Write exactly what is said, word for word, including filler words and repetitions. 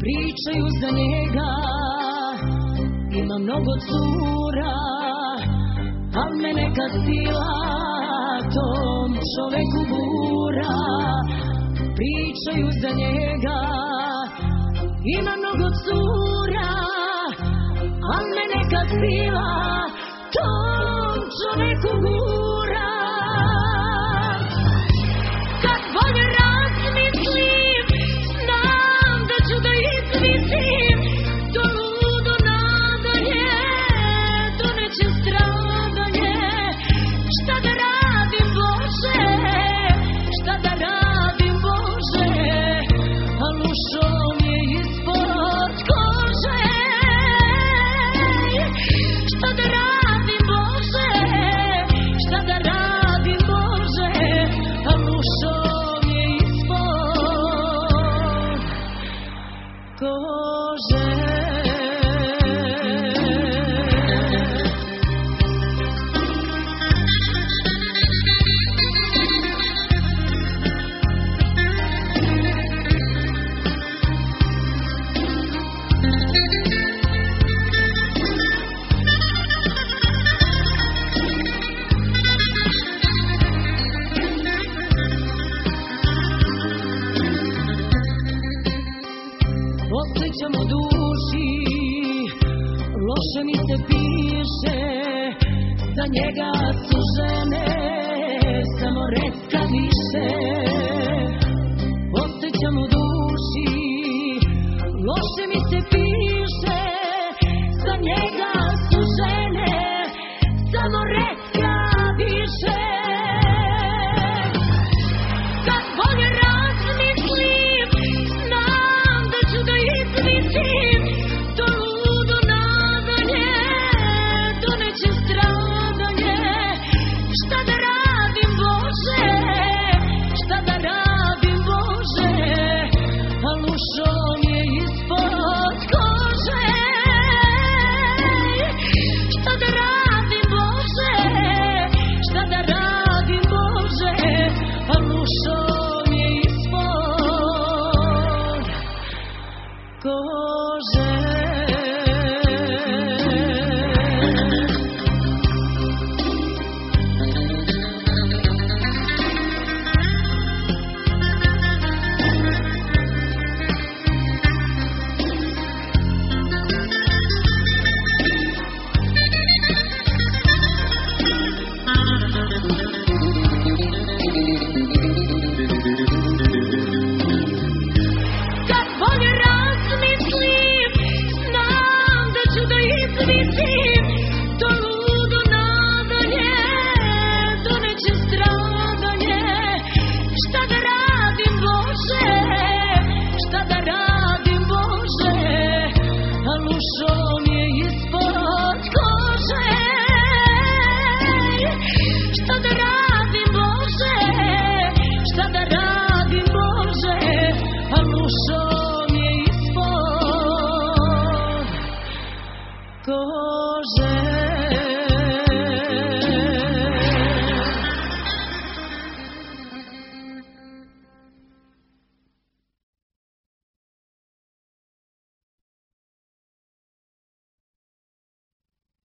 pričaju za njega, ima mnogo cura, al mene kad sila tom čoveku gura. Pričaju za njega, ima mnogo cura, al mene kad sila tom čoveku gura. Kad bolje razmislim, znam da ću da izvisim, to ludo nadanje doneće stradanje. Šta da radim, Bože, šta da radim, Bože, al ušo mi je ispod kože. Šta da radim, Bože, šta da radim, Bože, al ušo mi je ispod kože. Osjećam u duši, loše mi se piše, za njega su žene samo retke.